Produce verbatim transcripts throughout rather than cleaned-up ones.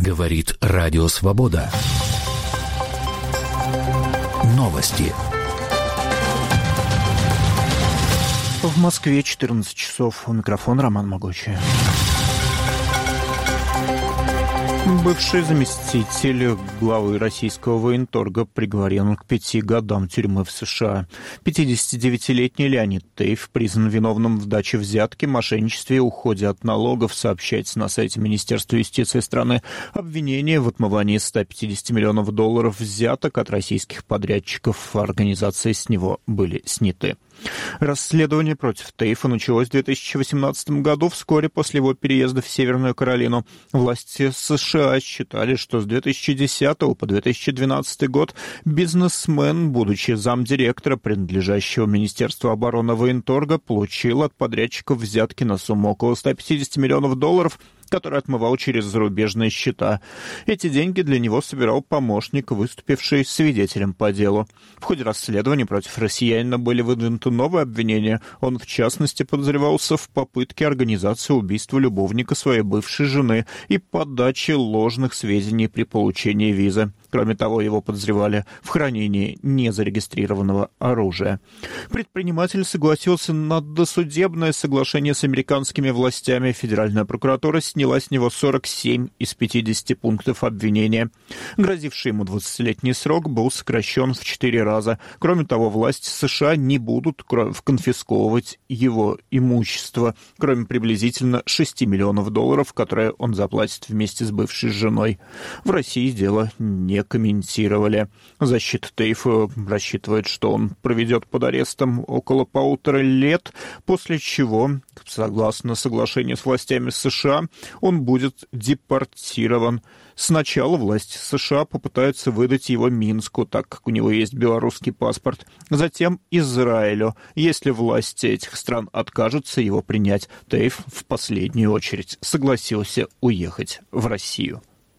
Говорит Радио Свобода. Новости. В Москве четырнадцать часов. У микрофона Роман Могучий. Бывший заместитель главы российского военторга приговорен к пяти годам тюрьмы в США. пятидесятидевятилетний Леонид Тейф признан виновным в даче взятки, мошенничестве и уходе от налогов, сообщается на сайте Министерства юстиции страны. Обвинения в отмывании ста пятидесяти миллионов долларов взяток от российских подрядчиков организации с него были сняты. Расследование против Тейфа началось в две тысячи восемнадцатом году, вскоре после его переезда в Северную Каролину. Власти США считали, что с две тысячи десятого по две тысячи двенадцатый год бизнесмен, будучи замдиректора, принадлежащего Министерству обороны военторга, получил от подрядчиков взятки на сумму около ста пятидесяти миллионов долларов, который отмывал через зарубежные счета. Эти деньги для него собирал помощник, выступивший свидетелем по делу. В ходе расследования против россиянина были выдвинуты новые обвинения. Он, в частности, подозревался в попытке организации убийства любовника своей бывшей жены и подачи ложных сведений при получении визы. Кроме того, его подозревали в хранении незарегистрированного оружия. Предприниматель согласился на досудебное соглашение с американскими властями. Федеральная прокуратура сняла с него сорок семь из пятидесяти пунктов обвинения. Грозивший ему двадцатилетний срок был сокращен в четыре раза. Кроме того, власти США не будут конфисковывать его имущество, кроме приблизительно шести миллионов долларов, которые он заплатит вместе с бывшей женой. В России дело не комментировали. Защита Тейфа рассчитывает, что он проведет под арестом около полутора лет, после чего, согласно соглашению с властями США, он будет депортирован. Сначала власти США попытаются выдать его Минску, так как у него есть белорусский паспорт, затем Израилю. Если власти этих стран откажутся его принять, Тейф в последнюю очередь согласился уехать в Россию.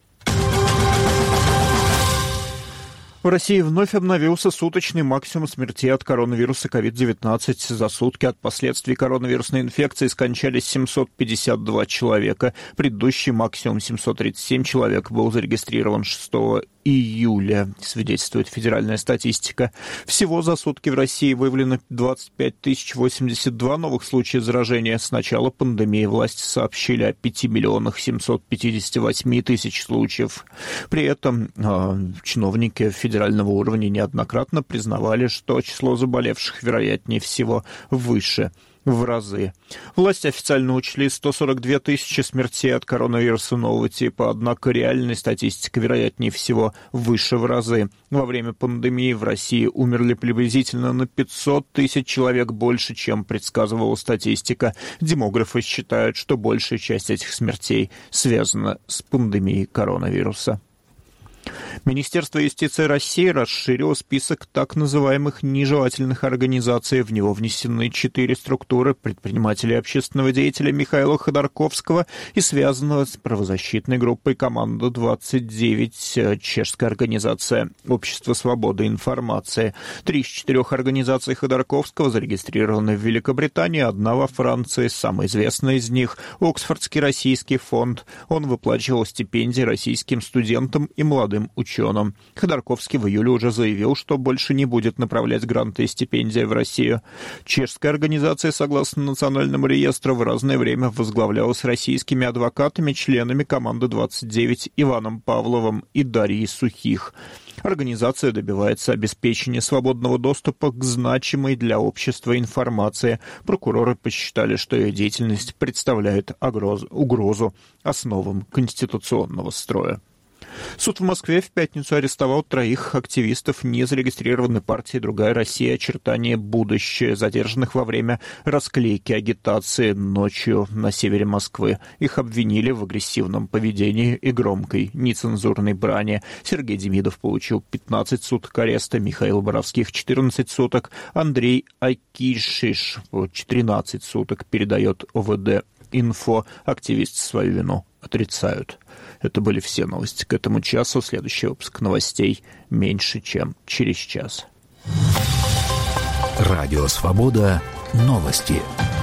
В России вновь обновился суточный максимум смертей от коронавируса ковид девятнадцать. За сутки от последствий коронавирусной инфекции скончались семьсот пятьдесят два человека. Предыдущий максимум семьсот тридцать семь человек был зарегистрирован шестого июля, свидетельствует федеральная статистика. Всего за сутки в России выявлено двадцать пять тысяч восемьдесят два новых случаев заражения. С начала пандемии власти сообщили о пяти миллионах семьсот пятидесяти восьми тысяч случаев. При этом э, чиновники федерального уровня неоднократно признавали, что число заболевших, вероятнее всего, выше в разы. Власти официально учли сто сорок две тысячи смертей от коронавируса нового типа, однако реальная статистика, вероятнее всего, выше в разы. Во время пандемии в России умерли приблизительно на пятьсот тысяч человек больше, чем предсказывала статистика. Демографы считают, что большая часть этих смертей связана с пандемией коронавируса. Министерство юстиции России расширило список так называемых нежелательных организаций. В него внесены четыре структуры: предпринимателей и общественного деятеля Михаила Ходорковского и связанного с правозащитной группой «Команда двадцать девять», чешская организация «Общество свободы информации». Три из четырех организаций Ходорковского зарегистрированы в Великобритании, одна во Франции. Самая известная из них – Оксфордский российский фонд. Он выплачивал стипендии российским студентам и молодым ученым. Ходорковский в июле уже заявил, что больше не будет направлять гранты и стипендии в Россию. Чешская организация, согласно Национальному реестру, в разное время возглавлялась российскими адвокатами, членами команды двадцать девять Иваном Павловым и Дарьей Сухих. Организация добивается обеспечения свободного доступа к значимой для общества информации. Прокуроры посчитали, что ее деятельность представляет угрозу основам конституционного строя. Суд в Москве в пятницу арестовал троих активистов незарегистрированной партии «Другая Россия. Очертания будущее», задержанных во время расклейки агитации ночью на севере Москвы. Их обвинили в агрессивном поведении и громкой нецензурной брани. Сергей Демидов получил пятнадцать суток ареста, Михаил Боровских — четырнадцать суток, Андрей Акишиш — тринадцать суток, передает о вэ дэ инфо. Активисты свою вину отрицают. Это были все новости к этому часу. Следующий выпуск новостей меньше, чем через час. Радио «Свобода». Новости.